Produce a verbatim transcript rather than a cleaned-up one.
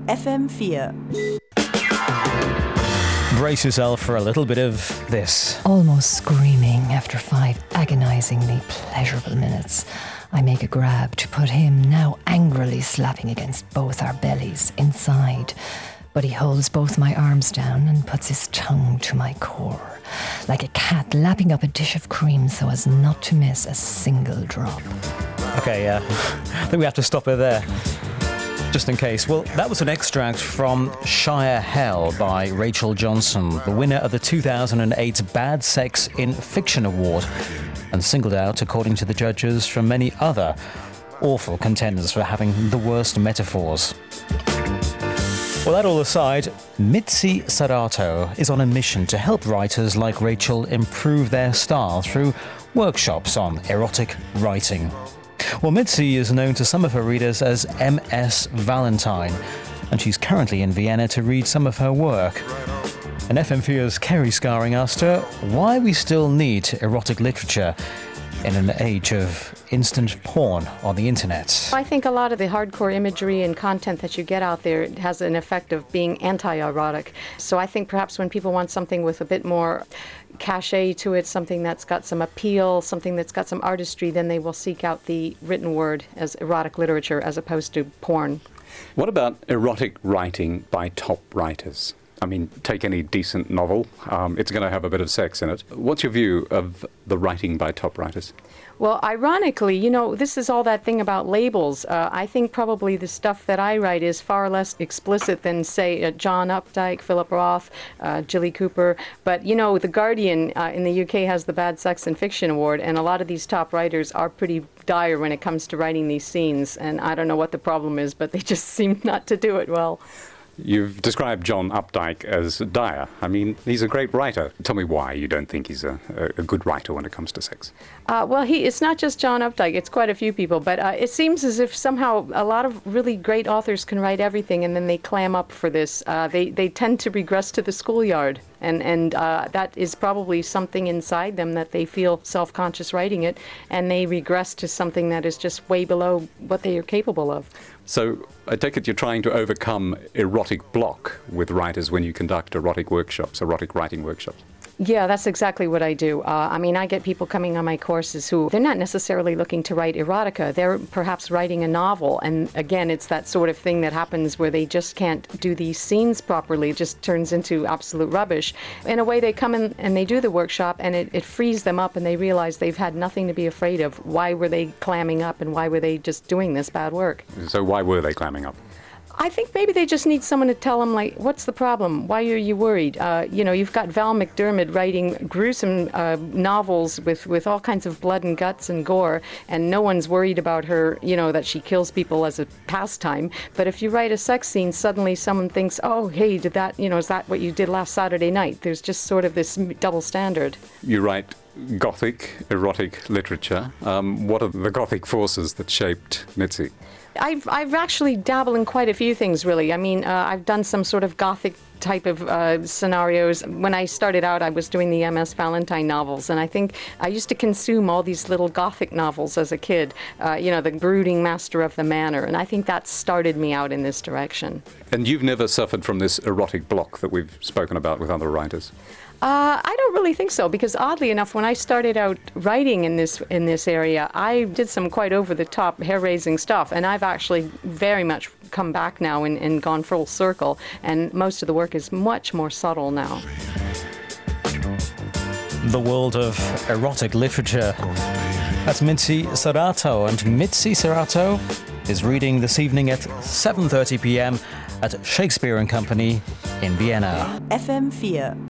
F M vier. Brace yourself for a little bit of this. Almost screaming after five agonizingly pleasurable minutes, I make a grab to put him, now angrily slapping against both our bellies, inside. But he holds both my arms down and puts his tongue to my core, like a cat lapping up a dish of cream so as not to miss a single drop. Okay, uh, I think we have to stop it there. Just in case. Well, that was an extract from Shire Hell by Rachel Johnson, the winner of the two thousand eight Bad Sex in Fiction Award, and singled out, according to the judges, from many other awful contenders for having the worst metaphors. Well, that all aside, Mitzi Sarato is on a mission to help writers like Rachel improve their style through workshops on erotic writing. Well, Mitzi is known to some of her readers as M S Valentine, and she's currently in Vienna to read some of her work. And F M vier's Kerry Scaring asked her why we still need erotic literature in an age of instant porn on the internet. I think a lot of the hardcore imagery and content that you get out there has an effect of being anti-erotic. So I think perhaps when people want something with a bit more cachet to it, something that's got some appeal, something that's got some artistry, then they will seek out the written word as erotic literature as opposed to porn. What about erotic writing by top writers? I mean, take any decent novel, um, it's going to have a bit of sex in it. What's your view of the writing by top writers? Well, ironically, you know, this is all that thing about labels. Uh, I think probably the stuff that I write is far less explicit than, say, uh, John Updike, Philip Roth, uh, Jilly Cooper. But, you know, The Guardian uh, in the U K has the Bad Sex and Fiction Award, and a lot of these top writers are pretty dire when it comes to writing these scenes. And I don't know what the problem is, but they just seem not to do it well. You've described John Updike as dire. I mean, he's a great writer. Tell me why you don't think he's a, a good writer when it comes to sex. Uh, well, he it's not just John Updike. It's quite a few people. But uh, it seems as if somehow a lot of really great authors can write everything, and then they clam up for this. Uh, they, they tend to regress to the schoolyard. And, and uh, that is probably something inside them that they feel self-conscious writing it, and they regress to something that is just way below what they are capable of. So I take it you're trying to overcome erotic block with writers when you conduct erotic workshops, erotic writing workshops. Yeah, that's exactly what I do. Uh, I mean, I get people coming on my courses who, they're not necessarily looking to write erotica. They're perhaps writing a novel. And again, it's that sort of thing that happens where they just can't do these scenes properly. It just turns into absolute rubbish. In a way, they come in and they do the workshop, and it, it frees them up, and they realize they've had nothing to be afraid of. Why were they clamming up, and why were they just doing this bad work? So why were they clamming up? I think maybe they just need someone to tell them, like, what's the problem? Why are you worried? Uh, you know, you've got Val McDermid writing gruesome uh, novels with, with all kinds of blood and guts and gore, and no one's worried about her, you know, that she kills people as a pastime. But if you write a sex scene, suddenly someone thinks, oh, hey, did that, you know, is that what you did last Saturday night? There's just sort of this double standard. You write Gothic, erotic literature. Um, what are the Gothic forces that shaped Mitzi? I've, I've actually dabbled in quite a few things, really. I mean, uh, I've done some sort of Gothic type of uh, scenarios. When I started out, I was doing the M S Valentine novels, and I think I used to consume all these little Gothic novels as a kid, uh, you know, the brooding master of the manor, and I think that started me out in this direction. And you've never suffered from this erotic block that we've spoken about with other writers? Uh, I don't really think so, because oddly enough, when I started out writing in this in this area, I did some quite over-the-top, hair-raising stuff, and I've actually very much come back now and, and gone full circle, and most of the work is much more subtle now. The world of erotic literature. That's Mitzi Sarato, and Mitzi Sarato is reading this evening at seven thirty p.m. at Shakespeare and Company in Vienna. F M vier.